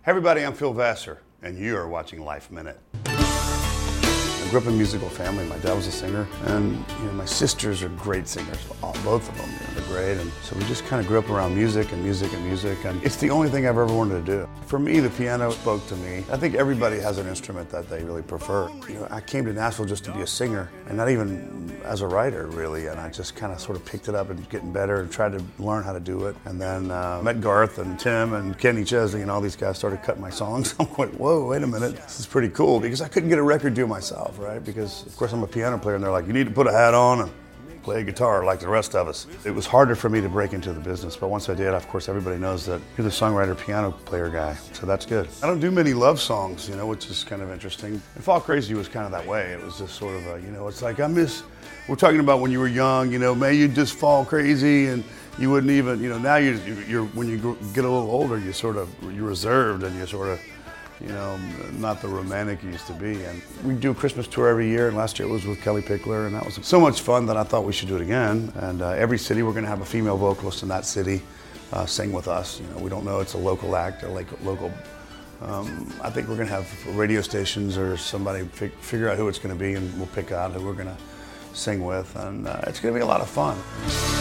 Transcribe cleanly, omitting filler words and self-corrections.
Hey everybody, I'm Phil Vassar, and you are watching Life Minute. I grew up in a musical family. My dad was a singer, and my sisters are great singers, both of them. They're great, and so we just kind of grew up around music, and it's the only thing I've ever wanted to do. For me, the piano spoke to me. I think everybody has an instrument that they really prefer. I came to Nashville just to be a singer, and not even as a writer, really, and I just kind of sort of picked it up and getting better and tried to learn how to do it. And then met Garth and Tim and Kenny Chesney, and all these guys started cutting my songs. I'm like, whoa, wait a minute, this is pretty cool, because I couldn't get a record deal myself, right? Because, of course, I'm a piano player, and they're like, you need to put a hat on and play guitar like the rest of us. It was harder for me to break into the business, but once I did, of course, everybody knows that you're the songwriter, piano player guy, so that's good. I don't do many love songs, which is kind of interesting. And Fall Crazy was kind of that way. It was just sort of a, it's like, we're talking about when you were young, may you just fall crazy, and you wouldn't even, now you're when you get a little older, you're reserved, and you're sort of, not the romantic you used to be. And we do a Christmas tour every year, and last year it was with Kelly Pickler, and that was so much fun that I thought we should do it again. And every city, we're going to have a female vocalist in that city sing with us. We don't know, it's a local act, or local. I think we're going to have radio stations or somebody figure out who it's going to be, and we'll pick out who we're going to sing with, and it's going to be a lot of fun.